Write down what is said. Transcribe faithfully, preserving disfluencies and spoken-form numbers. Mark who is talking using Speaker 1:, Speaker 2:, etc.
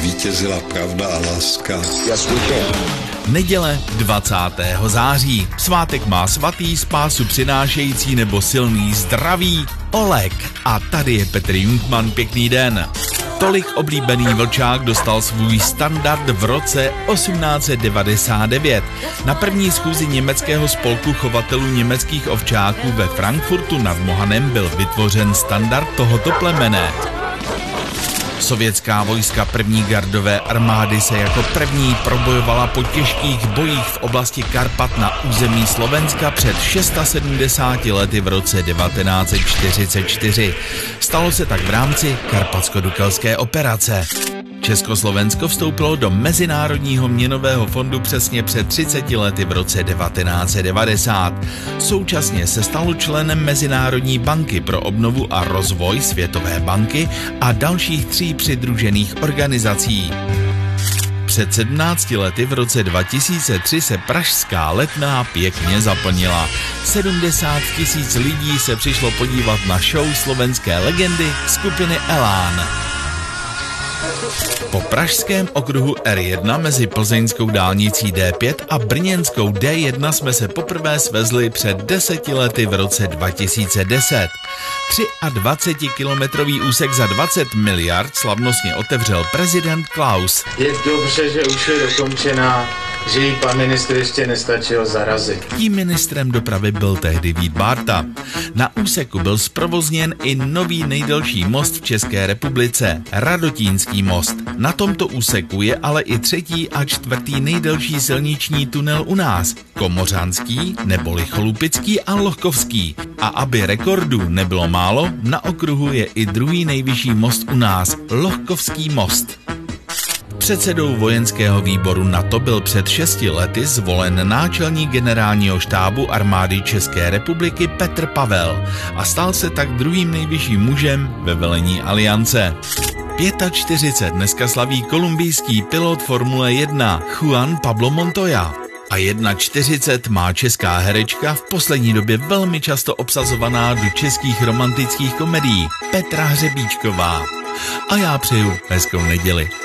Speaker 1: zvítězila pravda a láska.
Speaker 2: Neděle dvacátého září. Svátek má svatý, spásu přinášející nebo silný zdraví Oleg. A tady je Petr Jungmann, pěkný den. Tolik oblíbený vlčák dostal svůj standard v roce osmnáct set devadesát devět. Na první schůzi německého spolku chovatelů německých ovčáků ve Frankfurtu nad Mohanem byl vytvořen standard tohoto plemene. Sovětská vojska první gardové armády se jako první probojovala po těžkých bojích v oblasti Karpat na území Slovenska před sedmdesáti šesti lety v roce devatenáct set čtyřicet čtyři. Stalo se tak v rámci Karpatsko-Dukelské operace. Československo vstoupilo do Mezinárodního měnového fondu přesně před třiceti lety v roce devatenáct set devadesát. Současně se stalo členem Mezinárodní banky pro obnovu a rozvoj, Světové banky a dalších tří přidružených organizací. Před sedmnácti lety v roce dva tisíce tři se pražská Letná pěkně zaplnila. sedmdesát tisíc lidí se přišlo podívat na show slovenské legendy skupiny Elán. Po pražském okruhu R jedna mezi plzeňskou dálnicí D pět a brněnskou D jedna jsme se poprvé svezli před deseti lety v roce dva tisíce deset. dvacetikilometrový úsek za dvacet miliard slavnostně otevřel prezident Klaus.
Speaker 3: Je dobře, že už je dokončená, že jí pan ministr ještě nestačil zarazit.
Speaker 2: Tím ministrem dopravy byl tehdy Vít Bárta. Na úseku byl zprovozněn i nový nejdelší most v České republice, Radotínský most. Na tomto úseku je ale i třetí a čtvrtý nejdelší silniční tunel u nás, Komořanský neboli Cholupický a Lohkovský. A aby rekordů nebylo málo, na okruhu je i druhý nejvyšší most u nás, Lohkovský most. Předsedou vojenského výboru NATO byl před šesti lety zvolen náčelník generálního štábu armády České republiky Petr Pavel a stal se tak druhým nejvyšším mužem ve velení aliance. čtyřicet pět dneska slaví kolumbijský pilot Formule jedna Juan Pablo Montoya. A čtyřicet jedna má česká herečka, v poslední době velmi často obsazovaná do českých romantických komedií, Petra Hřebíčková. A já přeju hezkou neděli.